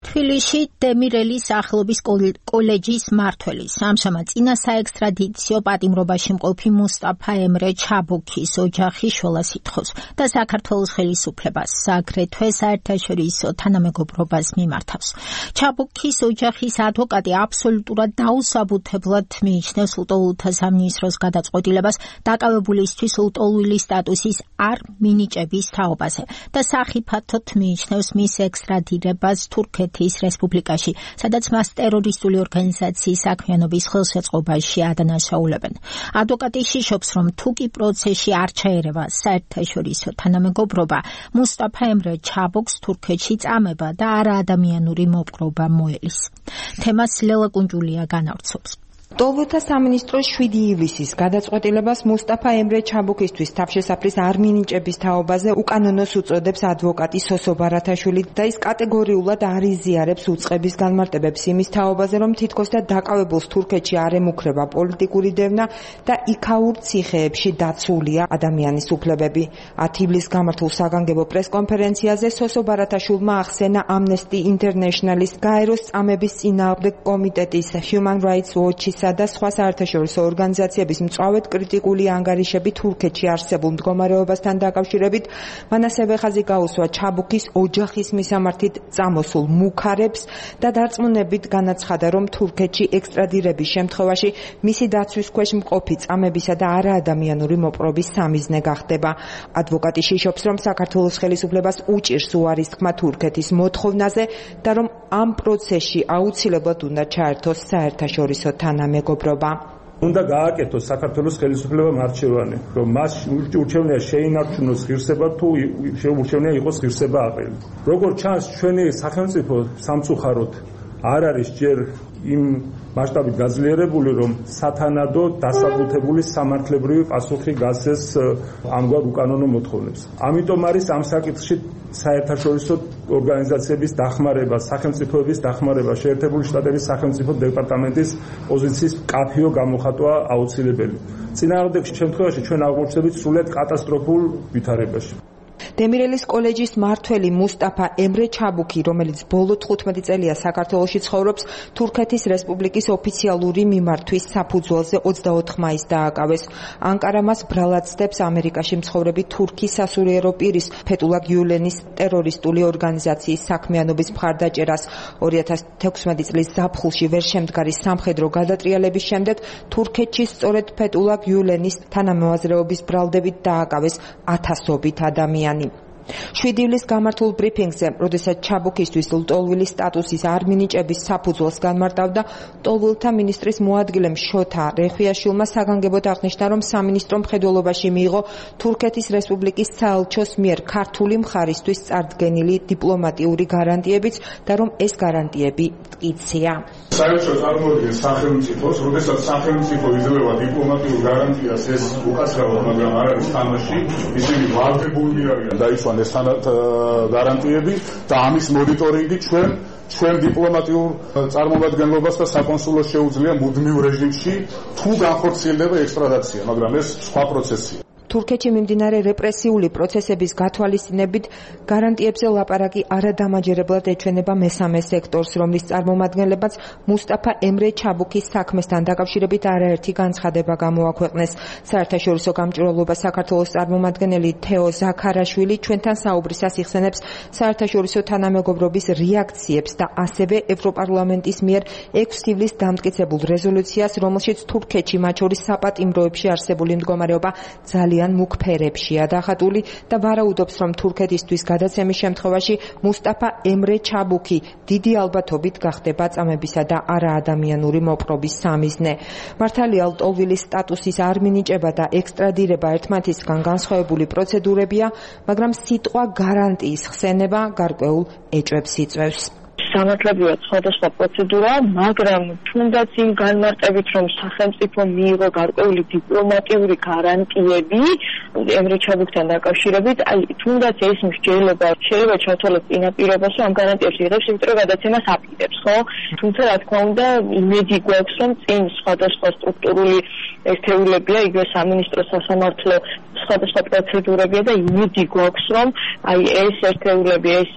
თბილისში დემირელის ახლობის კოლეჯის მმართველის ამჟამად წინა საექსტრადიციო პატიმრობაში მყოფი მუსტაფა ემრე ჩაბუქის ოჯახი შველას ითხოვს და საქართველოს ხელისუფლებას აგრეთვე საერთაშორისო თანამეგობრობას მიმართავს. ჩაბუქის ოჯახის ადვოკატი აბსოლუტურად დაუსაბუთებლად მიიჩნევს ლტოლვილთა სამინისტროს გადაწყვეტილებას დაკავებულისთვის ლტოლვილი სტატუსის არ მინიჭების თაობაზე და სახიფათოდ მიიჩნევს მის ექსტრადირებას თურქეთის რესპუბლიკაში, სადაც მას ტერორისტული ორგანიზაციის საქმიანობის ხელშეწყობაში ადანაშაულებენ. ადვოკატი შიშობს, რომ თუ კი პროცესში არ ჩაერევა საერთაშორისო თანამეგობრობა, მუსტაფა ემრე ჩაბუქს თურქეთში წამება და არაადამიანური მოპყრობა მოელის. თემას ლელა კუნჯულია განავრცობს. ლტოლვილთა სამინისტროს 7 ივლისის გადაწყვეტილებას მუსტაფა ემრე ჩაბუქისთვის თავშესაფრის არ მინიჭების თაობაზე უკანონოს უწოდებს ადვოკატი სოსო ბარათაშვილი და ის კატეგორიულად არ იზიარებს უწყების განმარტებებს იმის თაობაზე, რომ თითქოს და დაკავებულს თურქეთში არ ემუქრება პოლიტიკური დევნა და იქაურ ციხეებში დაცულია ადამიანის უფლებები. 10 ივლისს გამართულ საგანგებო პრესკონფერენციაზე სოსო ბარათაშვილმა ახსენა Amnesty International-ის, გაეროს წამების წინააღმდეგ კომიტეტის, Human Rights Watch-ის და სხვა საერთაშორისო ორგანიზაციების მწვავედ კრიტიკული ანგარიშები თურქეთში არსებულ მდგომარეობასთან დაკავშირებით. მან ასევე ხაზი გაუსვა ჩაბუქის ოჯახის მისამართით წამოსულ მუქარებს და დარწმუნებით განაცხადა, რომ თურქეთში ექსტრადირების შემთხვევაში მისი დაცვის ქვეშ მყოფი წამებისა და არაადამიანური მოპყრობის სამიზნე გახდება. ადვოკატი შიშობს, რომ საქართველოს ხელისუფლებას უჭირს უარის თქმა თურქეთის მოთხოვნაზე და რომ ამ პროცესში აუცილებლად უნდა ჩაერთოს საერთაშორისო თანამეგობრობა. უნდა გააკეთოს საქართველოს ხელისუფლებამ არჩევანი, რომ მას ურჩევნია შეინარჩუნოს ღირსება თუ ურჩევნია იყოს ღირსება აყრილი. როგორც ჩანს, ჩვენი სახელმწიფო სამწუხაროდ არ არის ჯერ იმ მასშტაბით გაძლიერებული, რომ სათანადო დასაბუთებული სამართლებრივი პასუხი გასცეს ამგვარ უკანონო მოთხოვნებს. ამიტომ არის ამ საკითხში საერთაშორისო ორგანიზაციების დახმარება, სახელმწიფოების დახმარება, შეერთებული შტატების სახელმწიფო დეპარტამენტის პოზიციის კაფეო გამოხატვა აუცილებელი. წინააღმდეგ შემთხვევაში ჩვენ აღმოჩნდებით სრულიად კატასტროფულ ვითარებაში. დემირელის კოლეჯის მმართველი მუსტაფა ემრე ჩაბუქი, რომელიც ბოლო 15 წელია საქართველოში ცხოვრობს, თურქეთის რესპუბლიკის ოფიციალური მიმართვის საფუძველზე 24 მაისს დააკავეს. ანკარა მას ბრალად ცდებს ამერიკაში მცხოვრები თურქი სასულიერო პირის ფეთულა გიულენის ტერორისტული ორგანიზაციის საქმიანობის მხარდაჭერას. 2016 წლის ზაფხულში ვერ შემდგარი სამხედრო გადატრიალების შემდეგ თურქეთში სწორედ ფეთულა გიულენის თანამოაზრეობის ბრალდებით დააკავეს ათასობით ადამიანი. 7 ივლისს გამართულ ბრიფინგზე, როდესაც ჩაბუქისთვის ლტოლვილი სტატუსის არ მინიჭების საფუძველს განმარტავდა, ლტოლვილთა მინისტრის მოადგილე შოთა რეხვიაშვილმა საგანგებოდ აღნიშნა, რომ სამინისტრო მხედველობაში მიიღო თურქეთის რესპუბლიკის საელჩოს მიერ ქართული მხარისთვის წარდგენილი დიპლომატიური გარანტიებიც და რომ ეს გარანტიები მტკიცეა. საელჩო წარმოადგენს სახელმწიფოს, როდესაც სახელმწიფო იძლევა დიპლომატიურ გარანტიას, ეს უკაცრავად, მაგრამ არ არის თამაში, ისინი ვალდებულნი არიან დაიცვან ეს გარანტიები და ამის მონიტორინგი ჩვენ დიპლომატიურ წარმომადგენლობას და საკონსულოს შეუძლია მუდმივ რეჟიმში თუ განხორციელდება ექსტრადიცია, მაგრამ ეს სხვა პროცესია. თურქეთში მიმდინარე რეპრესიული პროცესების გათვალისწინებით გარანტიებზე ლაპარაკი არადამაჯერებლად ეჩვენება მესამე სექტორს, რომლის წარმომადგენლებაც მუსტაფა ემრე ჩაბუქის საქმესთან დაკავშირებით არაერთი განცხადება გამოაქვეყნეს. საერთაშორისო გამჭვირვალობა საქართველოს წარმომადგენელი თეო ზაქარაშვილი ჩვენთან საუბრისას იხსენებს საერთაშორისო თანამეგობრობის რეაქციებს და ასევე ევროპარლამენტის მიერ 6 ივლისს დამტკიცებულ რეზოლუციას, რომელშიც თურქეთში მათ შორის საპატიმროებში არსებული მდგომარეობა ძალიან მუქ ფერებშია დახატული და ვარაუდობს, რომ თურქეთისთვის გადაცემის შემთხვევაში მუსტაფა ემრე ჩაბუქი დიდი ალბათობით გახდება წამებისა და არაადამიანური მოპყრობის სამიზნე. მართალია ლტოლვილის სტატუსის არ მინიჭება და ექსტრადირება ერთმანეთისგან განსხვავებული პროცედურებია, მაგრამ სიტყვა გარანტიის ხსენება გარკვეულ ეჭვებს იწვევს. სამართლებრივად სხვადასხვა პროცედურაა, მაგრამ თუნდაც იმ განმარტებით, რომ სახელმწიფო მიიღო გარკვეული დიპლომატიური გარანტიები ემრე ჩაბუქთან დაკავშირებით, თუნდაც ეს მსჯელობა შეიძლება ჩავთვალოთ წინაპირობას, რომ ამ გარანტიებს იღებს, იმიტომ რომ გადაცემას აპირებს, ხო? თუმცა რა თქმა უნდა, იმედი გვაქვს, რომ წინ სხვადასხვა სტრუქტურული ერთეულებია, იგივე სამინისტრო, სასამართლო, სხვადასხვა პროცედურებია და იმედი გვაქვს, რომ ეს ერთეულები, ეს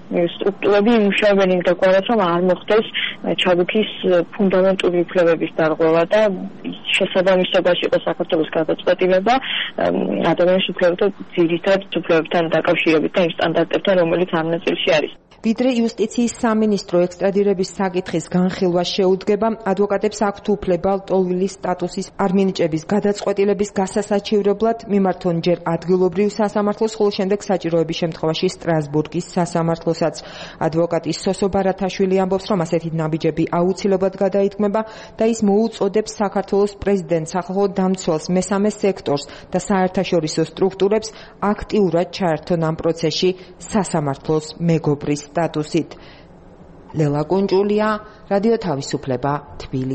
სტრუქტურები იმუშავებენ იმ დაგვარად, რომ არ მოხდეს ჩაბუქის ფუნდამენტური უფლებების დარღვევა და შესაბამისობაში იყოს საქართველოს გადაწყვეტილება ადამიანის უფლებათა ძირითად უფლებებთან დაკავშირებით და იმ სტანდარტებთან, რომელიც ამ ნაწილში არის. ვიდრე იუსტიციის სამინისტრო ექსტრადირების საკითხის განხილვას შეუდგება, ადვოკატებს აქვთ უფლება ლტოლვილის სტატუსის არ მინიჭების გადაწყვეტილების გასასაჩივრებლად მიმართონ ჯერ ადგილობრივ სასამართლოს, ხოლო შემდეგ საჭიროების შემთხვევაში სტრასბურგის სასამართლოსაც. ადვოკატი სოსო ბარათაშვილი ამბობს, რომ ასეთი ნაბიჯები აუცილებლად გადაითქმება და ის მოუწოდებს საქართველოს პრეზიდენტს, სახალხო დამცველს, მესამე სექტორს და საერთაშორისო სტრუქტურებს აქტიურად ჩაერთონ ამ პროცესში სასამართლოს მეგობრის სტატუსით. ლელა კუნჭულია, რადიო თავისუფლება, თბილისი.